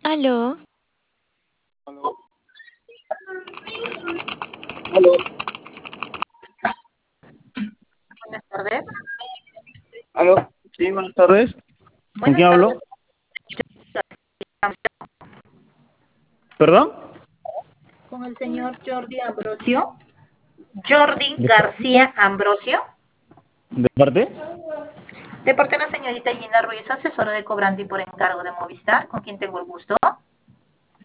Aló, Aló, aló, Buenas tardes. aló. Sí, buenas tardes. ¿Con quién Buenas tardes. hablo? ¿Perdón? Con el señor Jordi Ambrosio. Jordi ¿De, García Ambrosio. de parte? De parte de la señorita Gina Ruiz, asesora de cobrante y por encargo de Movistar, con quien tengo el gusto.